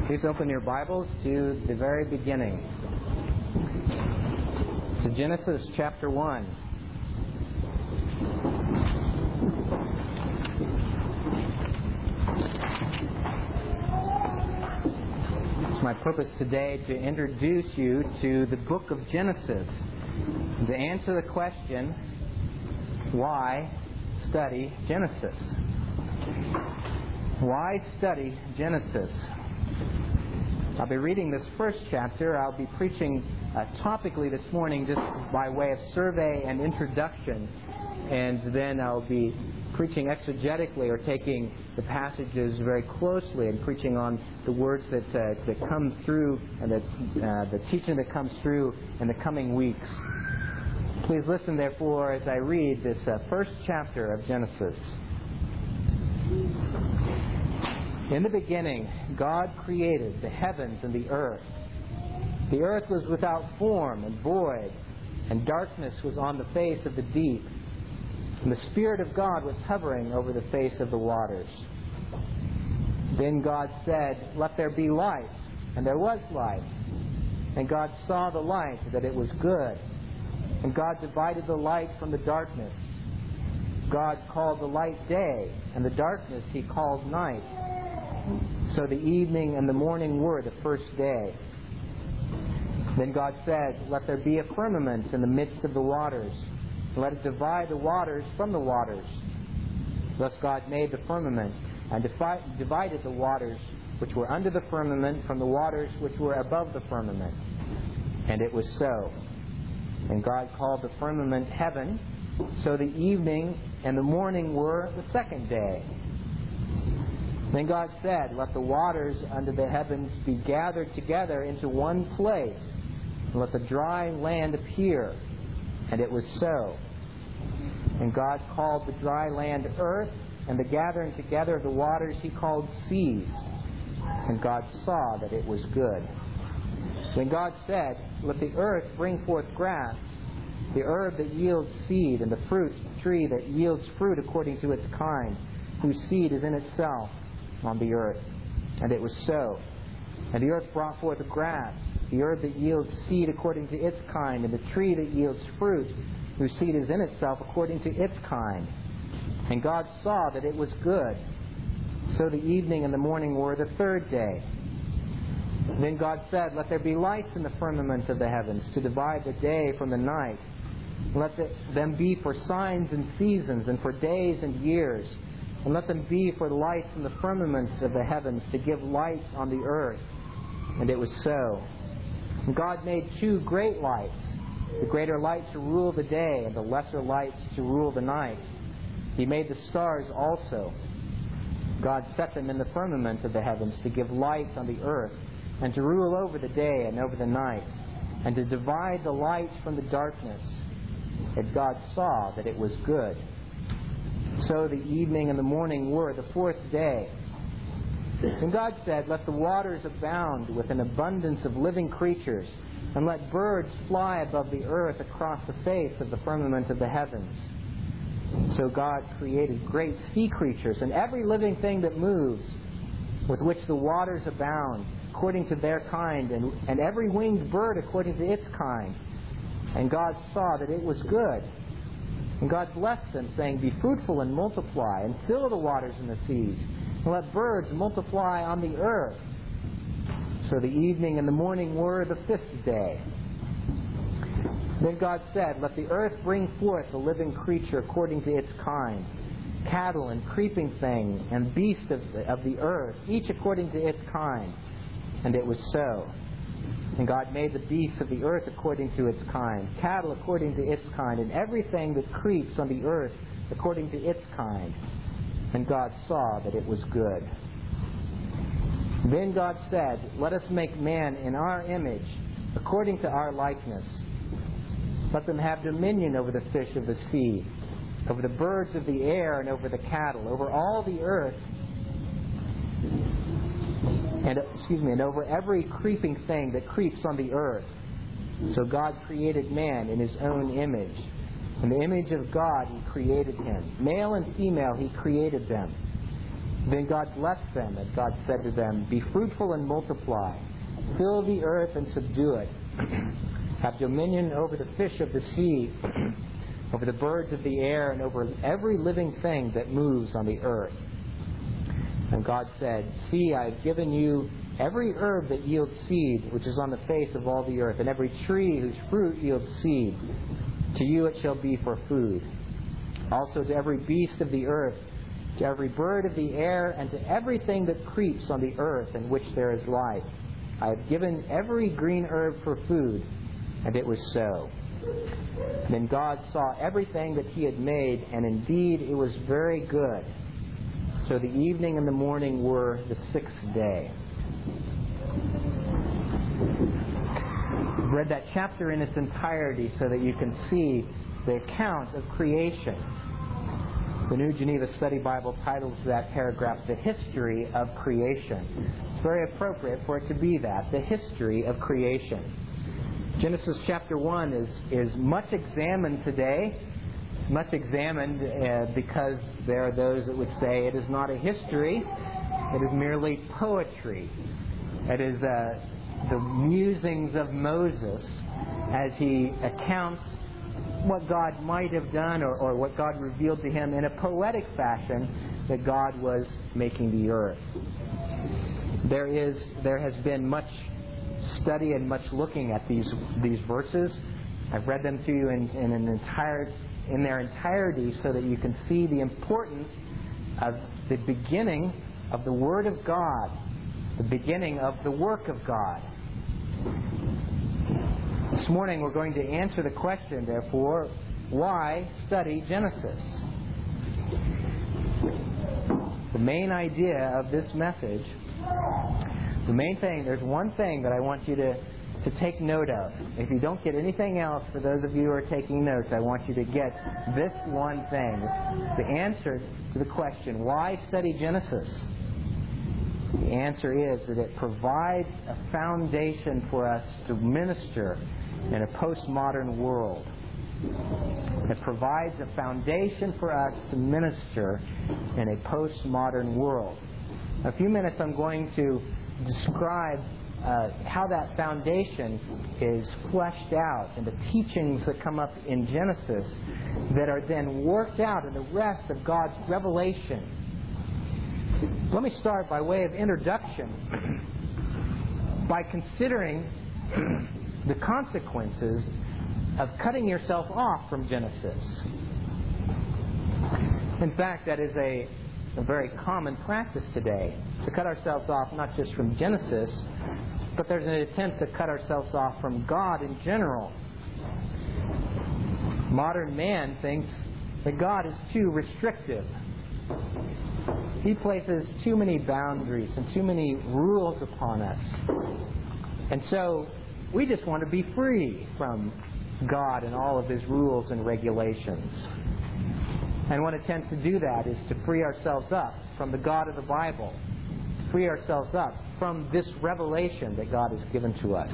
Please open your Bibles to the very beginning, to Genesis chapter 1. It's my purpose today to introduce you to the book of Genesis, to answer the question, why study Genesis? Why study Genesis? I'll be reading this first chapter. I'll be preaching topically this morning just by way of survey and introduction. And then I'll be preaching exegetically, or taking the passages very closely and preaching on the words that come through and the teaching that comes through in the coming weeks. Please listen, therefore, as I read this first chapter of Genesis. In the beginning, God created the heavens and the earth. The earth was without form and void, and darkness was on the face of the deep. And the Spirit of God was hovering over the face of the waters. Then God said, "Let there be light," and there was light. And God saw the light, that it was good. And God divided the light from the darkness. God called the light day, and the darkness He called night. So the evening and the morning were the first day. Then God said, "Let there be a firmament in the midst of the waters, and let it divide the waters from the waters." Thus God made the firmament, and divided the waters which were under the firmament from the waters which were above the firmament. And it was so. And God called the firmament heaven. So the evening and the morning were the second day. Then God said, "Let the waters under the heavens be gathered together into one place, and let the dry land appear." And it was so. And God called the dry land earth, and the gathering together of the waters He called seas. And God saw that it was good. Then God said, "Let the earth bring forth grass, the herb that yields seed, and the fruit tree that yields fruit according to its kind, whose seed is in itself on the earth." And it was so. And the earth brought forth grass, the herb that yields seed according to its kind, and the tree that yields fruit, whose seed is in itself according to its kind. And God saw that it was good. So the evening and the morning were the third day. Then God said, "Let there be lights in the firmament of the heavens, to divide the day from the night. Let them be for signs and seasons, and for days and years. And let them be for lights in the firmaments of the heavens, to give light on the earth." And it was so. And God made two great lights, the greater light to rule the day, and the lesser light to rule the night. He made the stars also. God set them in the firmament of the heavens to give light on the earth, and to rule over the day and over the night, and to divide the light from the darkness. And God saw that it was good. So the evening and the morning were the fourth day. And God said, "Let the waters abound with an abundance of living creatures, and let birds fly above the earth across the face of the firmament of the heavens." So God created great sea creatures, and every living thing that moves, with which the waters abound, according to their kind, and every winged bird according to its kind. And God saw that it was good. And God blessed them, saying, "Be fruitful and multiply, and fill the waters and the seas, and let birds multiply on the earth." So the evening and the morning were the fifth day. Then God said, "Let the earth bring forth a living creature according to its kind, cattle and creeping thing, and beast of the earth, each according to its kind." And it was so. And God made the beasts of the earth according to its kind, cattle according to its kind, and everything that creeps on the earth according to its kind. And God saw that it was good. Then God said, "Let us make man in our image, according to our likeness. Let them have dominion over the fish of the sea, over the birds of the air, and over the cattle, over all the earth, and over every creeping thing that creeps on the earth." So God created man in His own image. In the image of God He created him. Male and female He created them. Then God blessed them, and God said to them, "Be fruitful and multiply. Fill the earth and subdue it. Have dominion over the fish of the sea, over the birds of the air, and over every living thing that moves on the earth." And God said, "See, I have given you every herb that yields seed, which is on the face of all the earth, and every tree whose fruit yields seed. To you it shall be for food. Also to every beast of the earth, to every bird of the air, and to everything that creeps on the earth in which there is life. I have given every green herb for food." And it was so. Then God saw everything that He had made, and indeed it was very good. So the evening and the morning were the sixth day. I've read that chapter in its entirety so that you can see the account of creation. The New Geneva Study Bible titles that paragraph, "The History of Creation." It's very appropriate for it to be that, the history of creation. Genesis chapter 1 is much examined today. Much examined because there are those that would say it is not a history, it is merely poetry. It is the musings of Moses as he accounts what God might have done or what God revealed to him in a poetic fashion that God was making the earth. There has been much study and much looking at these verses. I've read them to you in their entirety so that you can see the importance of the beginning of the Word of God, the beginning of the work of God. This morning we're going to answer the question, therefore, why study Genesis? The main idea of this message, the main thing, there's one thing that I want you to take note of. If you don't get anything else, for those of you who are taking notes, I want you to get this one thing. The answer to the question, why study Genesis? The answer is that it provides a foundation for us to minister in a postmodern world. It provides a foundation for us to minister in a postmodern world. In a few minutes I'm going to describe how that foundation is fleshed out and the teachings that come up in Genesis that are then worked out in the rest of God's revelation. Let me start by way of introduction by considering the consequences of cutting yourself off from Genesis. In fact, that is a very common practice today, to cut ourselves off not just from Genesis, but there's an attempt to cut ourselves off from God in general. Modern man thinks that God is too restrictive. He places too many boundaries and too many rules upon us. And so we just want to be free from God and all of His rules and regulations. And one attempt to do that is to free ourselves up from the God of the Bible, free ourselves up from this revelation that God has given to us.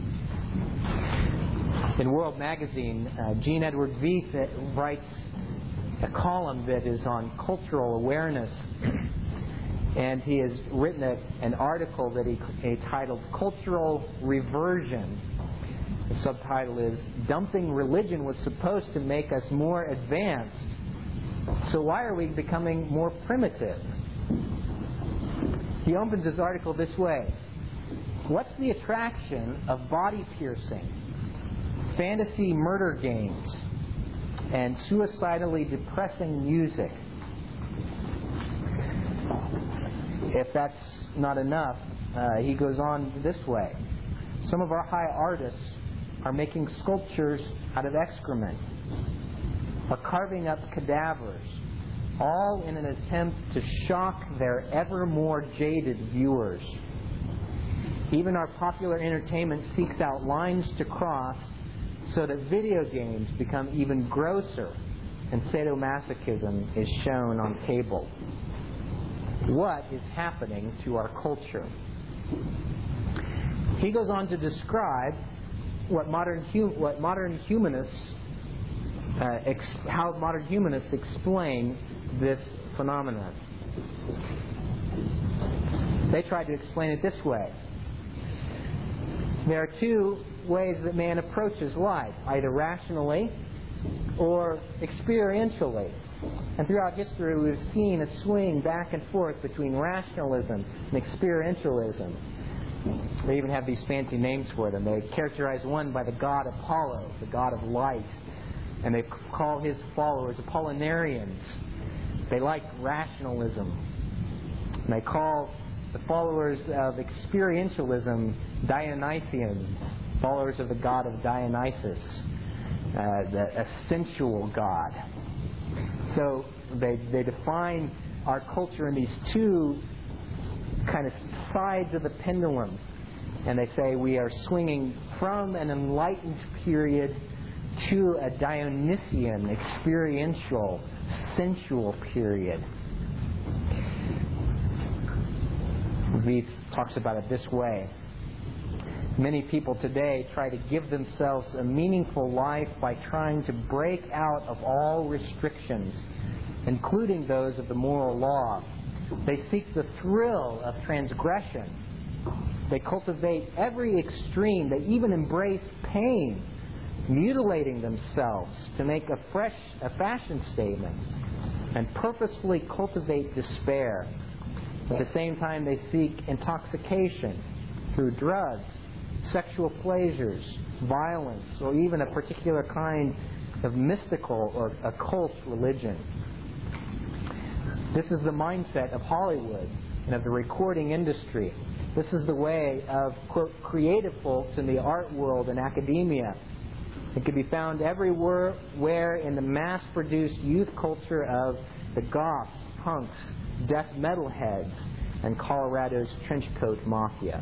In World Magazine, Gene Edward Veith writes a column that is on cultural awareness, and he has written an article that he titled "Cultural Reversion." The subtitle is, "Dumping Religion was supposed to make us more advanced, so why are we becoming more primitive?" He opens his article this way: "What's the attraction of body piercing, fantasy murder games, and suicidally depressing music?" If that's not enough, he goes on this way: "Some of our high artists are making sculptures out of excrement, are carving up cadavers, all in an attempt to shock their ever more jaded viewers. Even our popular entertainment seeks out lines to cross so that video games become even grosser and sadomasochism is shown on cable. What is happening to our culture?" He goes on to describe how modern humanists explain this phenomenon. They tried to explain it this way. There are two ways that man approaches life, either rationally or experientially. And throughout history we've seen a swing back and forth between rationalism and experientialism. They even have these fancy names for them. They characterize one by the god Apollo, the god of light. And they call his followers Apollinarians. They like rationalism. And they call the followers of experientialism Dionysians, followers of the god of Dionysus, a sensual god. So they define our culture in these two kind of sides of the pendulum. And they say we are swinging from an enlightened period to a Dionysian, experiential, sensual period. Vieth talks about it this way. Many people today try to give themselves a meaningful life by trying to break out of all restrictions, including those of the moral law. They seek the thrill of transgression. They cultivate every extreme. They even embrace pain, mutilating themselves to make a fashion statement, and purposefully cultivate despair. At the same time, they seek intoxication through drugs, sexual pleasures, violence, or even a particular kind of mystical or occult religion. This is the mindset of Hollywood and of the recording industry. This is the way of, quote, creative folks in the art world and academia. It can be found everywhere in the mass-produced youth culture of the goths, punks, death metal heads, and Colorado's trenchcoat mafia.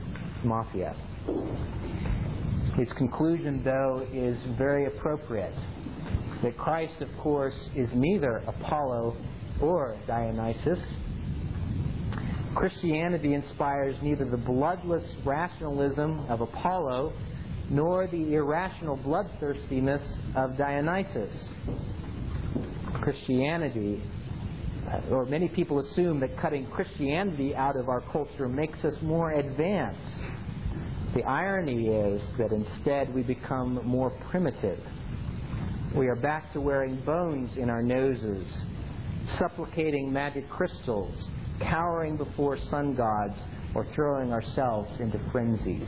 His conclusion, though, is very appropriate. That Christ, of course, is neither Apollo or Dionysus. Christianity inspires neither the bloodless rationalism of Apollo nor the irrational bloodthirstiness of Dionysus. Christianity, or many people assume that cutting Christianity out of our culture makes us more advanced. The irony is that instead we become more primitive. We are back to wearing bones in our noses, supplicating magic crystals, cowering before sun gods, or throwing ourselves into frenzies.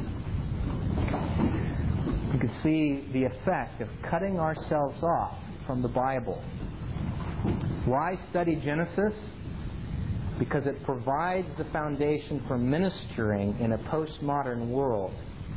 You can see the effect of cutting ourselves off from the Bible. Why study Genesis? Because it provides the foundation for ministering in a postmodern world.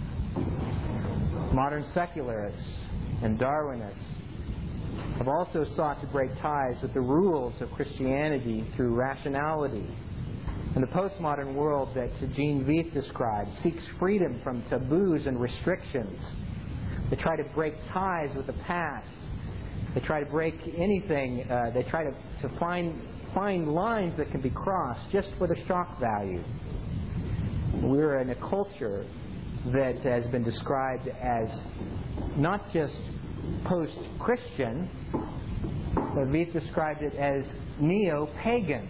Modern secularists and Darwinists have also sought to break ties with the rules of Christianity through rationality. And the postmodern world that Gene Vieth describes seeks freedom from taboos and restrictions. They try to break ties with the past. They try to break anything. They try to find lines that can be crossed just for the shock value. We're in a culture that has been described as not just post-Christian, but Vieth described it as neo-pagan.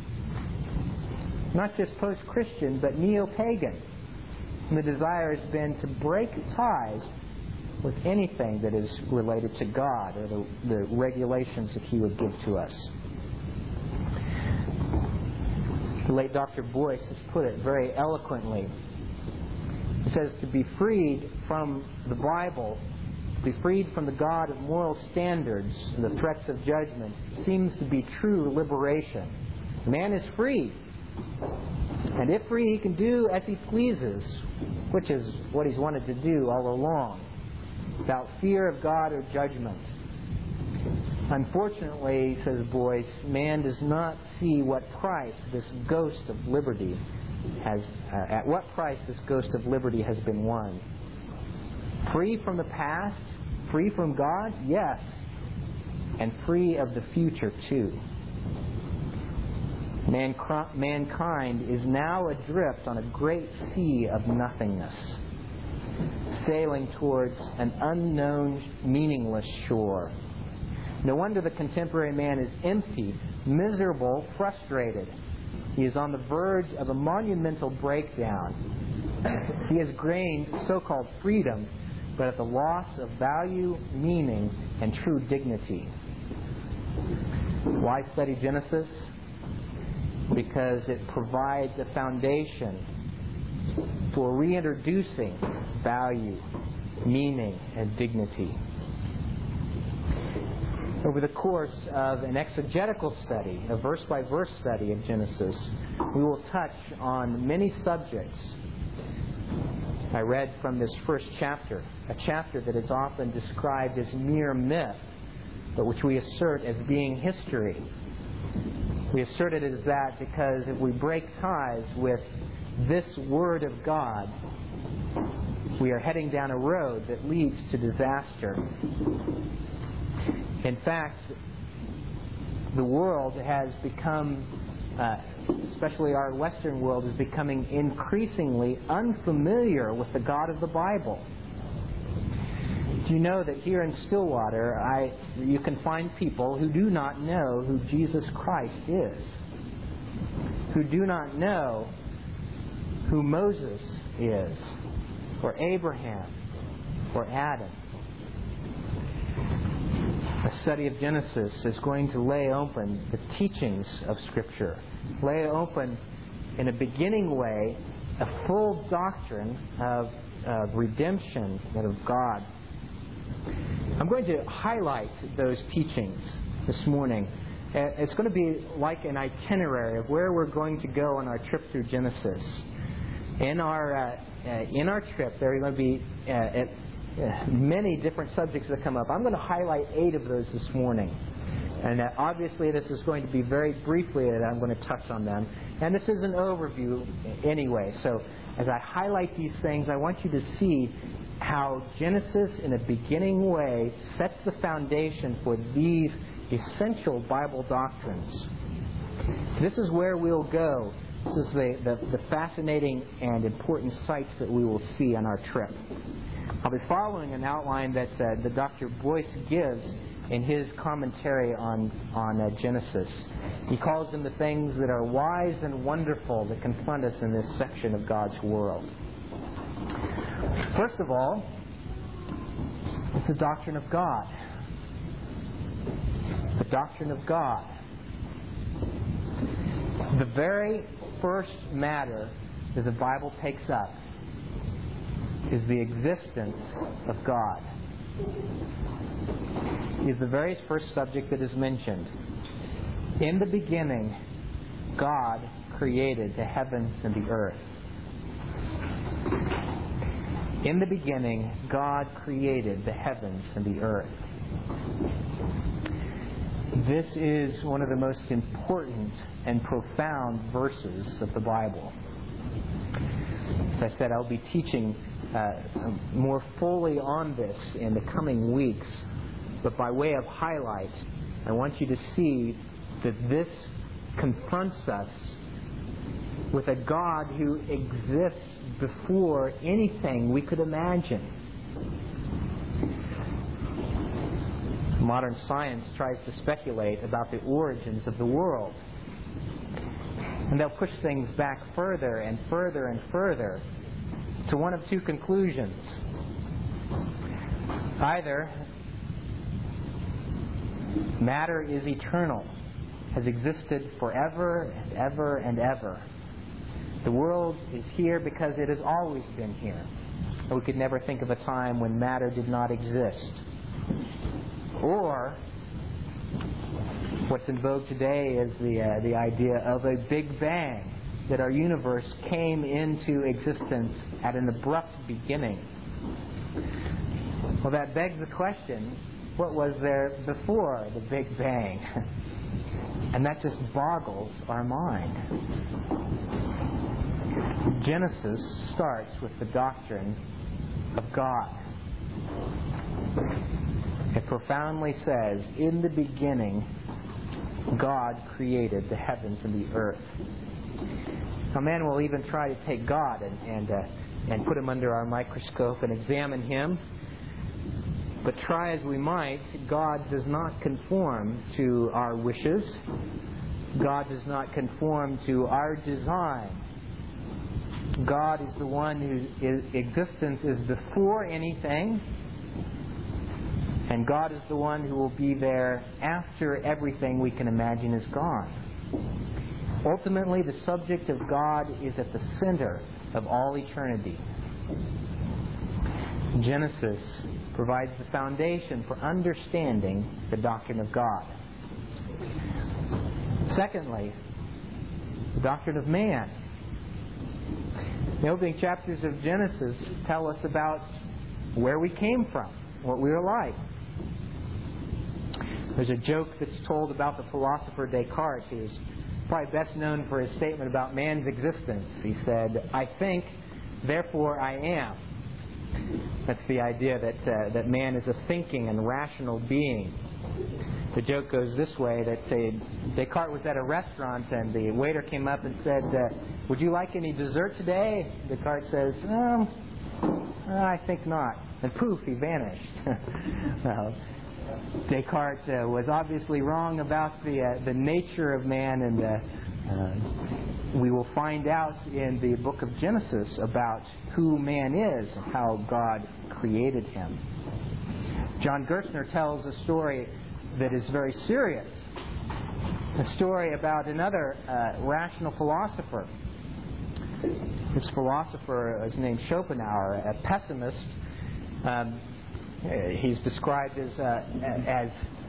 Not just post-Christian, but neo-pagan. And the desire has been to break ties with anything that is related to God or the regulations that He would give to us. The late Dr. Boyce has put it very eloquently. He says to be freed from the Bible, to be freed from the God of moral standards and the threats of judgment seems to be true liberation. Man is free. And if free, he can do as he pleases, which is what he's wanted to do all along, without fear of God or judgment. Unfortunately, says Boyce, man does not see what price this ghost of liberty at what price this ghost of liberty has been won. Free from the past, free from God, yes, and free of the future too. Mankind is now adrift on a great sea of nothingness, sailing towards an unknown, meaningless shore. No wonder the contemporary man is empty, miserable, frustrated. He is on the verge of a monumental breakdown. He has gained so-called freedom, but at the loss of value, meaning, and true dignity. Why study Genesis? Because it provides a foundation for reintroducing value, meaning, and dignity. Over the course of an exegetical study, a verse-by-verse study of Genesis, we will touch on many subjects. I read from this first chapter, a chapter that is often described as mere myth, but which we assert as being history. We assert it as that because if we break ties with this Word of God, we are heading down a road that leads to disaster. In fact, the world has become, especially our Western world, is becoming increasingly unfamiliar with the God of the Bible. Do you know that here in Stillwater, you can find people who do not know who Jesus Christ is, who do not know who Moses is, or Abraham, or Adam. A study of Genesis is going to lay open the teachings of Scripture, lay open in a beginning way a full doctrine of redemption and of God. I'm going to highlight those teachings this morning. It's going to be like an itinerary of where we're going to go on our trip through Genesis. In our trip, there are going to be many different subjects that come up. I'm going to highlight 8 of those this morning. And obviously this is going to be very briefly that I'm going to touch on them. And this is an overview anyway. So as I highlight these things, I want you to see how Genesis in a beginning way sets the foundation for these essential Bible doctrines. This is where we'll go. This is the fascinating and important sights that we will see on our trip. I'll be following an outline that Dr. Boyce gives in his commentary on Genesis. He calls them the things that are wise and wonderful that confront us in this section of God's world. First of all, it's the doctrine of God. The doctrine of God. The very first matter that the Bible takes up is the existence of God. Is the very first subject that is mentioned. In the beginning, God created the heavens and the earth. In the beginning, God created the heavens and the earth. This is one of the most important and profound verses of the Bible. As I said, I'll be teaching more fully on this in the coming weeks. But by way of highlight, I want you to see that this confronts us with a God who exists before anything we could imagine. Modern science tries to speculate about the origins of the world. And they'll push things back further and further and further to one of two conclusions. Either matter is eternal, has existed forever and ever and ever. The world is here because it has always been here. We could never think of a time when matter did not exist. Or what's in vogue today is the idea of a Big Bang, that our universe came into existence at an abrupt beginning. Well, that begs the question, what was there before the Big Bang? And that just boggles our mind. Genesis starts with the doctrine of God. It profoundly says, in the beginning, God created the heavens and the earth. Now, man will even try to take God and put him under our microscope and examine him. But try as we might, God does not conform to our wishes. God does not conform to our design. God is the one whose existence is before anything, and God is the one who will be there after everything we can imagine is gone. Ultimately, the subject of God is at the center of all eternity. Genesis provides the foundation for understanding the doctrine of God. Secondly, the doctrine of man. The opening chapters of Genesis tell us about where we came from, what we were like. There's a joke that's told about the philosopher Descartes, who's probably best known for his statement about man's existence. He said, "I think, therefore I am." That's the idea that man is a thinking and rational being. The joke goes this way, that say Descartes was at a restaurant and the waiter came up and said, "Would you like any dessert today?" Descartes says, "I think not." And poof, he vanished. Well, Descartes was obviously wrong about the nature of man, and we will find out in the book of Genesis about who man is and how God created him. John Gerstner tells a story that is very serious, a story about another rational philosopher. This philosopher is named Schopenhauer, a pessimist. He's described as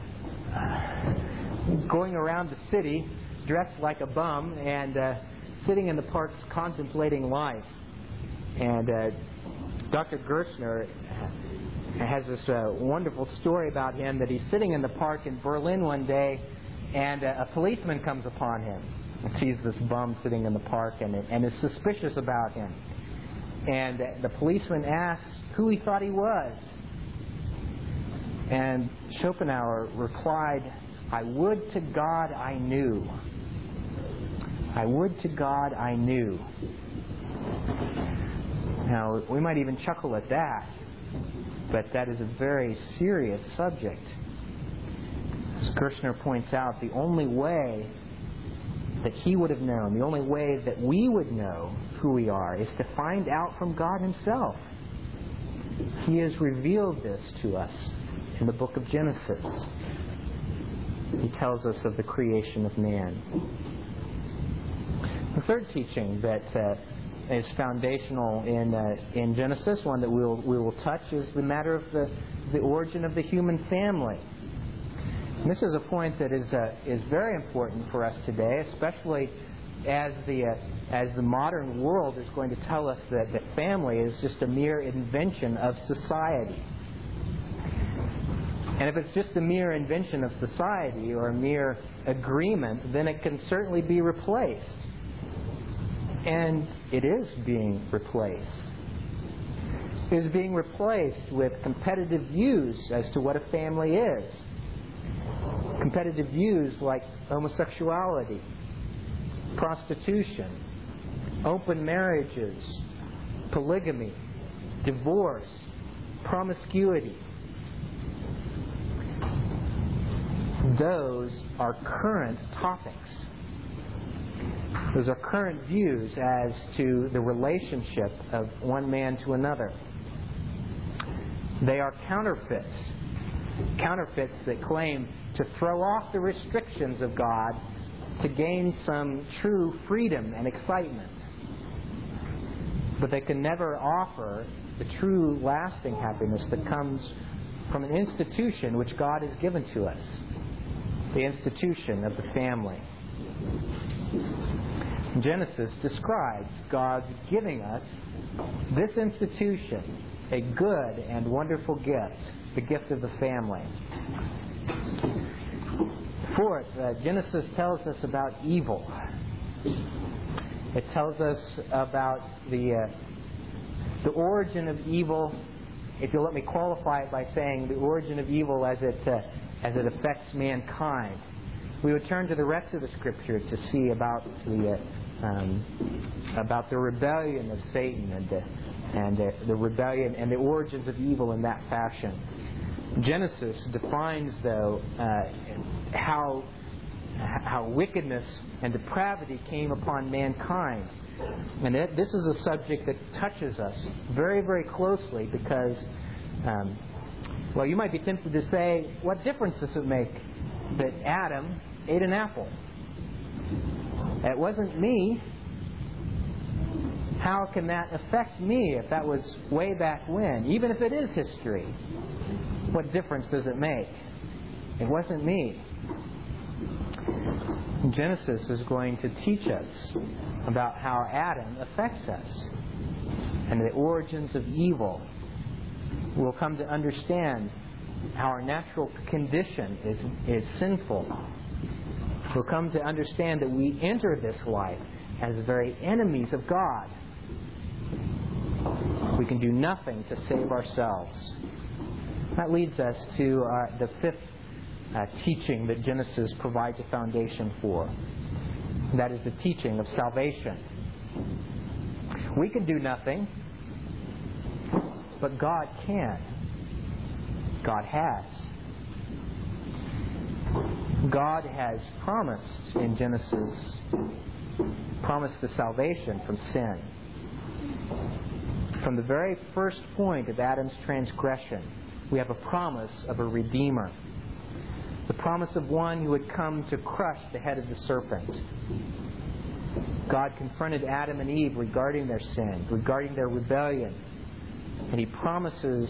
going around the city dressed like a bum and sitting in the parks contemplating life. And Dr. Gerstner has this wonderful story about him, that he's sitting in the park in Berlin one day and a policeman comes upon him and sees this bum sitting in the park and is suspicious about him. And the policeman asks who he thought he was. And Schopenhauer replied, "I would to God I knew. I would to God I knew." Now, we might even chuckle at that, but that is a very serious subject. As Gerstner points out, the only way that he would have known, the only way that we would know who we are, is to find out from God Himself. He has revealed this to us in the book of Genesis. He tells us of the creation of man. The third teaching that is foundational in Genesis, one that we will touch, is the matter of the origin of the human family. And this is a point that is very important for us today, especially as the modern world is going to tell us that the family is just a mere invention of society. And if it's just a mere invention of society or a mere agreement, then it can certainly be replaced. And it is being replaced. It is being replaced with competitive views as to what a family is. Competitive views like homosexuality, prostitution, open marriages, polygamy, divorce, promiscuity. Those are current topics. Those are current views as to the relationship of one man to another. They are counterfeits. Counterfeits that claim to throw off the restrictions of God to gain some true freedom and excitement. But they can never offer the true lasting happiness that comes from an institution which God has given to us. The institution of the family. Genesis describes God giving us this institution, a good and wonderful gift, the gift of the family. Fourth, Genesis tells us about evil. It tells us about the origin of evil. If you'll let me qualify it by saying the origin of evil as it affects mankind. We would turn to the rest of the Scripture to see about the rebellion of Satan and the rebellion and the origins of evil in that fashion. Genesis defines, though, how how wickedness and depravity came upon mankind. And this is a subject that touches us very, very closely because, well, you might be tempted to say, what difference does it make that Adam ate an apple? It wasn't me. How can that affect me if that was way back when? Even if it is history, what difference does it make? It wasn't me. Genesis is going to teach us about how Adam affects us and the origins of evil. We'll come to understand how our natural condition is sinful. We'll come to understand that we enter this life as very enemies of God. We can do nothing to save ourselves. That leads us to the fifth teaching that Genesis provides a foundation for. That is the teaching of salvation. We can do nothing, but God can. God has. God has promised in Genesis, promised the salvation from sin. From the very first point of Adam's transgression, we have a promise of a Redeemer. The promise of one who would come to crush the head of the serpent. God confronted Adam and Eve regarding their sin, regarding their rebellion. And He promises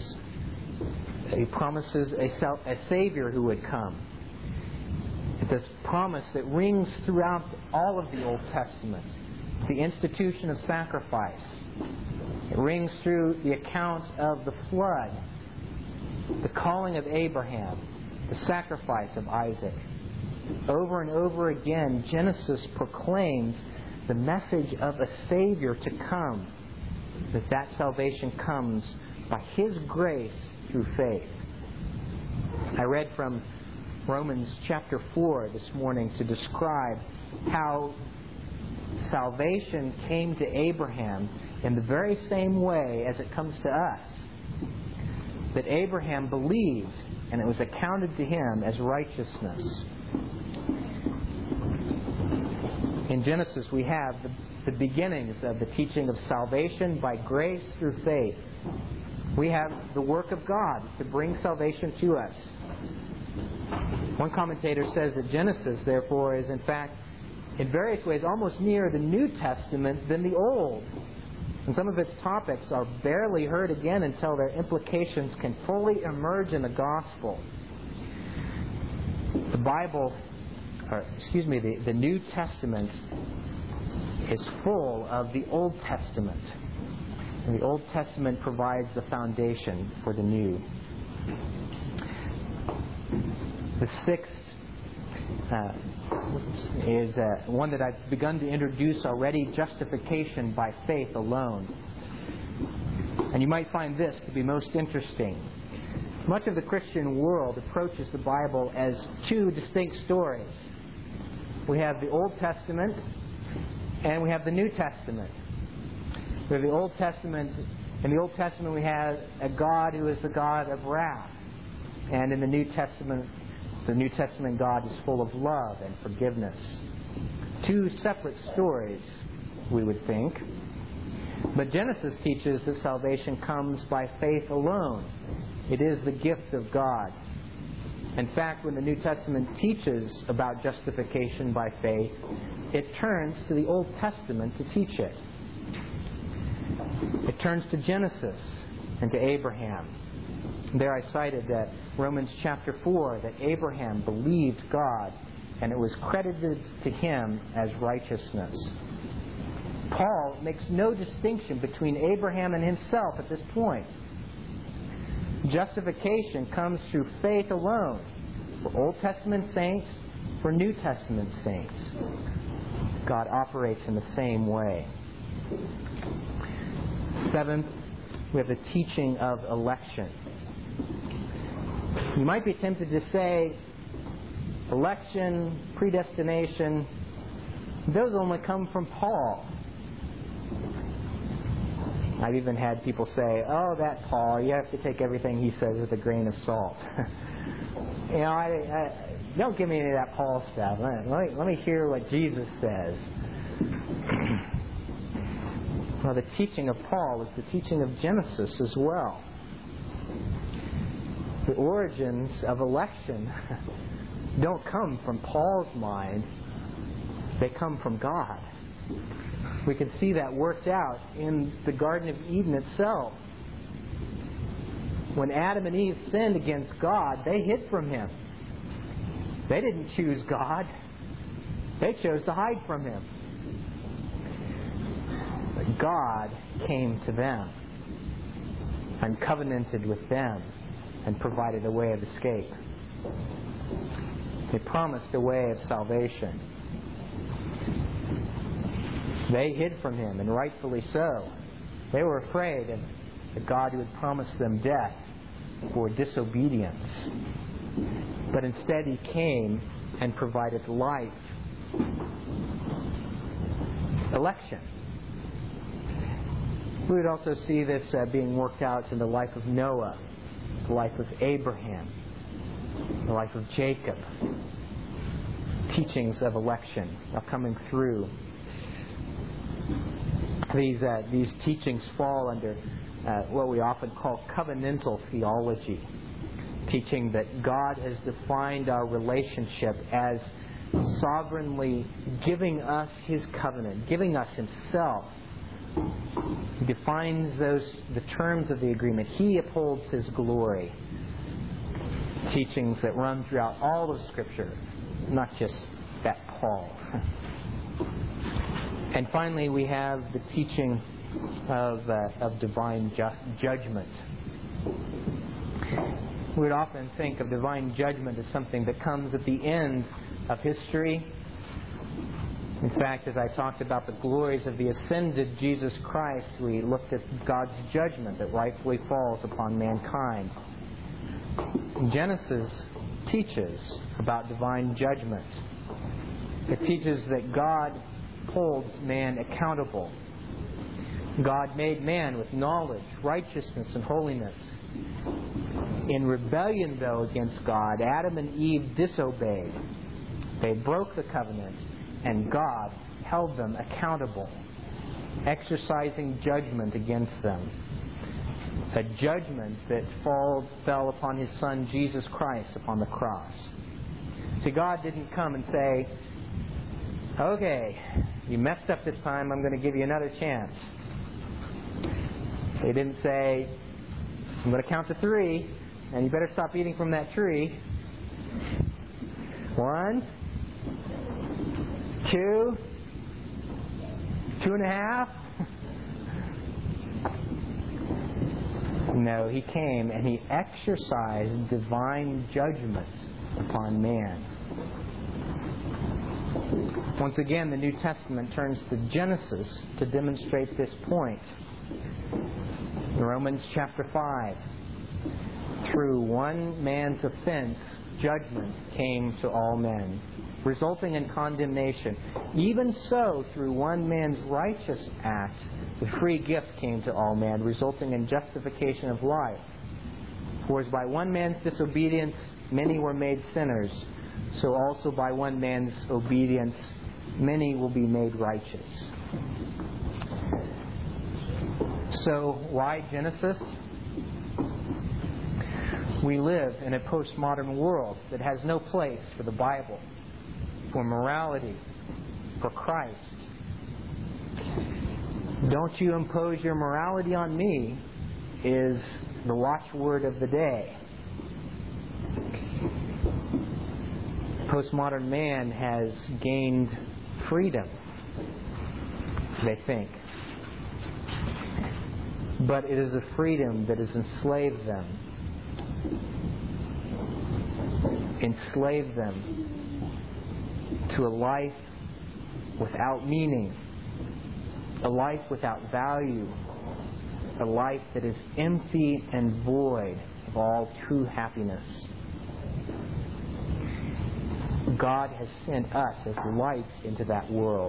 a Savior who would come. It's a promise that rings throughout all of the Old Testament. The institution of sacrifice. It rings through the account of the flood, the calling of Abraham, the sacrifice of Isaac. Over and over again, Genesis proclaims the message of a Savior to come, that salvation comes by His grace through faith. I read from Romans chapter 4 this morning to describe how salvation came to Abraham in the very same way as it comes to us. That Abraham believed, and it was accounted to him as righteousness. In Genesis, we have the beginnings of the teaching of salvation by grace through faith. We have the work of God to bring salvation to us. One commentator says that Genesis, therefore, is in fact, in various ways, almost nearer the New Testament than the Old. And some of its topics are barely heard again until their implications can fully emerge in the gospel. The New Testament is full of the Old Testament. And the Old Testament provides the foundation for the New. The sixth is one that I've begun to introduce already, justification by faith alone. And you might find this to be most interesting. Much of the Christian world approaches the Bible as two distinct stories. We have the Old Testament and we have the New Testament. We have the Old Testament. In the Old Testament we have a God who is the God of wrath. And in the New Testament God is full of love and forgiveness. Two separate stories, we would think. But Genesis teaches that salvation comes by faith alone. It is the gift of God. In fact, when the New Testament teaches about justification by faith, it turns to the Old Testament to teach it. It turns to Genesis and to Abraham. There I cited that Romans chapter 4, that Abraham believed God and it was credited to him as righteousness. Paul makes no distinction between Abraham and himself at this point. Justification comes through faith alone for Old Testament saints, for New Testament saints. God operates in the same way. Seventh, we have the teaching of election. You might be tempted to say, election, predestination, those only come from Paul. I've even had people say, oh, that Paul, you have to take everything he says with a grain of salt. Don't give me any of that Paul stuff. Let me hear what Jesus says. Well, the teaching of Paul is the teaching of Genesis as well. The origins of election don't come from Paul's mind. They come from God. We can see that worked out in the Garden of Eden itself. When Adam and Eve sinned against God, they hid from Him. They didn't choose God. They chose to hide from Him. But God came to them and covenanted with them and provided a way of escape. He promised a way of salvation. They hid from Him, and rightfully so. They were afraid of the God who had promised them death for disobedience. But instead He came and provided life. Election. We would also see this being worked out in the life of Noah, the life of Abraham, the life of Jacob. Teachings of election are coming through. These teachings fall under what we often call covenantal theology, teaching that God has defined our relationship as sovereignly giving us His covenant, giving us Himself. He defines the terms of the agreement. He upholds His glory. Teachings that run throughout all of Scripture, not just that Paul. And finally, we have the teaching of divine judgment. We would often think of divine judgment as something that comes at the end of history. In fact, as I talked about the glories of the ascended Jesus Christ, we looked at God's judgment that rightfully falls upon mankind. Genesis teaches about divine judgment. It teaches that God holds man accountable. God made man with knowledge, righteousness, and holiness. In rebellion, though, against God, Adam and Eve disobeyed. They broke the covenant, and God held them accountable, exercising judgment against them. A judgment that fell upon His Son, Jesus Christ, upon the cross. See, God didn't come and say, okay, you messed up this time, I'm going to give you another chance. He didn't say, I'm going to count to 3, and you better stop eating from that tree. 1, 2, 2.5. No, He came and He exercised divine judgment upon man. Once again, the New Testament turns to Genesis to demonstrate this point. In Romans chapter 5, through one man's offense, judgment came to all men, resulting in condemnation. Even so, through one man's righteous act, the free gift came to all men, resulting in justification of life. For as by one man's disobedience many were made sinners, so also by one man's obedience many will be made righteous. So, why Genesis? We live in a postmodern world that has no place for the Bible, for morality, for Christ. Don't you impose your morality on me is the watchword of the day. Postmodern man has gained freedom, they think. But it is a freedom that has enslaved them. Enslaved them to a life without meaning, a life without value, a life that is empty and void of all true happiness. God has sent us as lights into that world.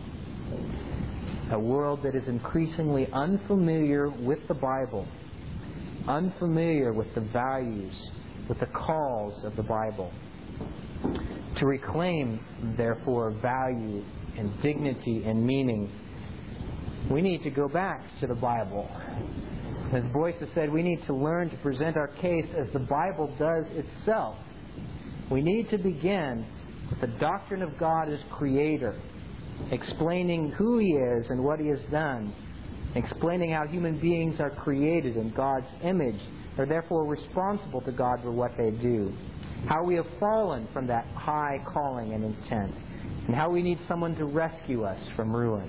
A world that is increasingly unfamiliar with the Bible, unfamiliar with the values, with the calls of the Bible. To reclaim, therefore, value and dignity and meaning, we need to go back to the Bible. As Boyce has said, we need to learn to present our case as the Bible does itself. We need to begin with the doctrine of God as Creator, explaining who He is and what He has done, explaining how human beings are created in God's image, are therefore responsible to God for what they do, how we have fallen from that high calling and intent, and how we need someone to rescue us from ruin.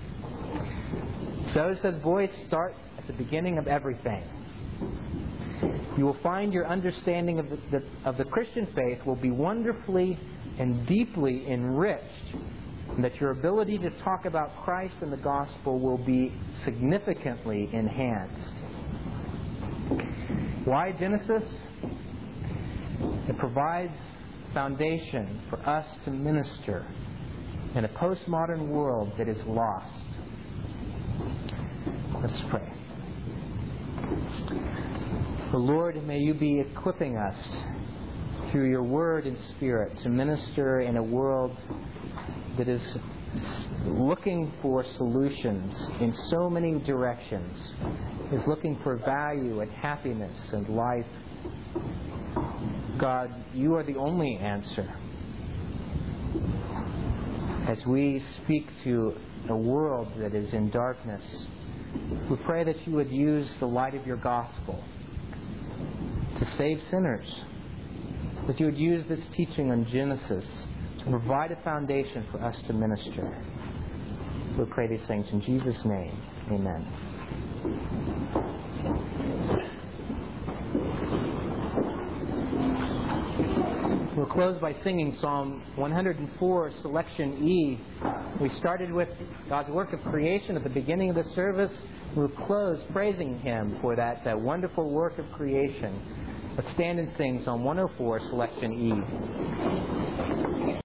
So, says Boyce, start at the beginning of everything. You will find your understanding of the Christian faith will be wonderfully and deeply enriched, and that your ability to talk about Christ and the gospel will be significantly enhanced. Why Genesis? It provides foundation for us to minister in a postmodern world that is lost. Let's pray. The Lord, may You be equipping us through Your Word and Spirit to minister in a world that is looking for solutions in so many directions, is looking for value and happiness and life. God, You are the only answer. As we speak to a world that is in darkness, we pray that You would use the light of Your gospel to save sinners, that You would use this teaching on Genesis to provide a foundation for us to minister. We pray these things in Jesus' name. Amen. We'll close by singing Psalm 104, Selection E. We started with God's work of creation at the beginning of the service. We'll close praising Him for that wonderful work of creation. Let's stand and sing Psalm 104, Selection E.